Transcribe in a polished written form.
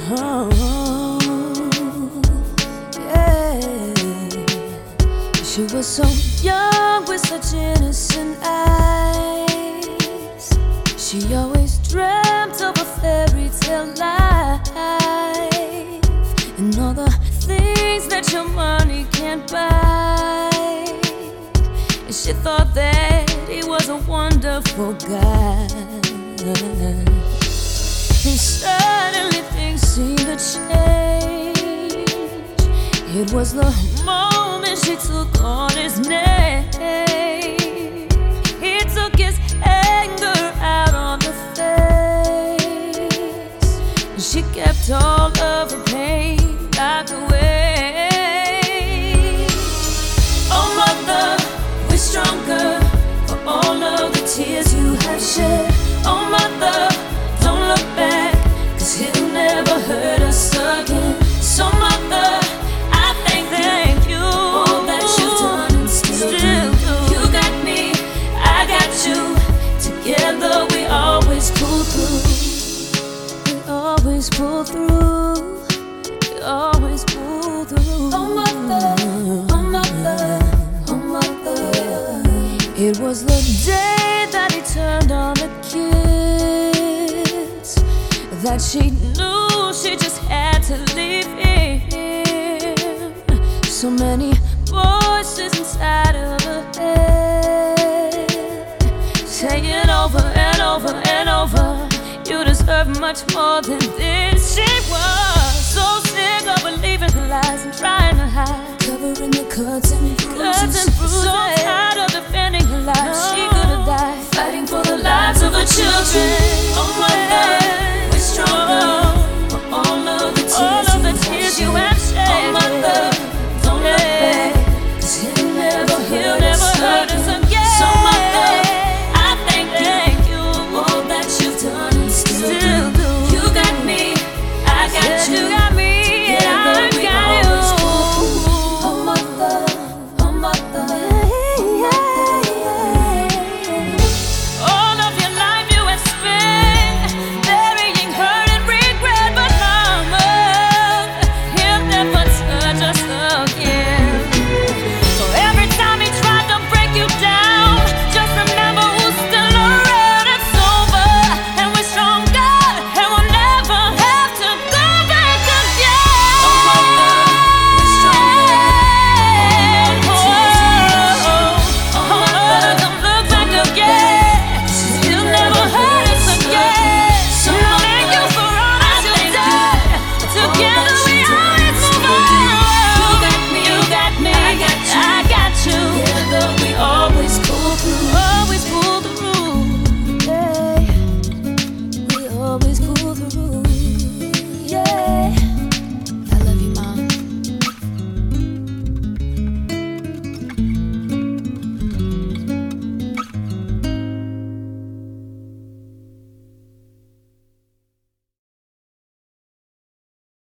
Oh, yeah. She was so young with such innocent eyes. She always dreamt of a fairy tale life and all the things that your money can't buy. And she thought that he was a wonderful guy. And suddenly things seemed to change. It was the moment she took on his name. He took his anger out on the face, and she kept all of her pain locked away. Oh mother, we're stronger for all of the tears you have shed. Oh mother, don't look back, 'cause he'll never hurt us again. So mother, I thank you all that you've done and still do. You got me, I got you. Together we always pull through. We always pull through. We always pull through. Oh mother, oh mother, oh mother. It was the day that he turned on the kids that she knew she just had to leave him. So many voices inside of her head saying over and over and over, you deserve much more than this. She was so sick of believing the lies and trying to hide, covering the cuts and bruises. So tired of defending her life, she could have died fighting for the lives of her children. Oh my God.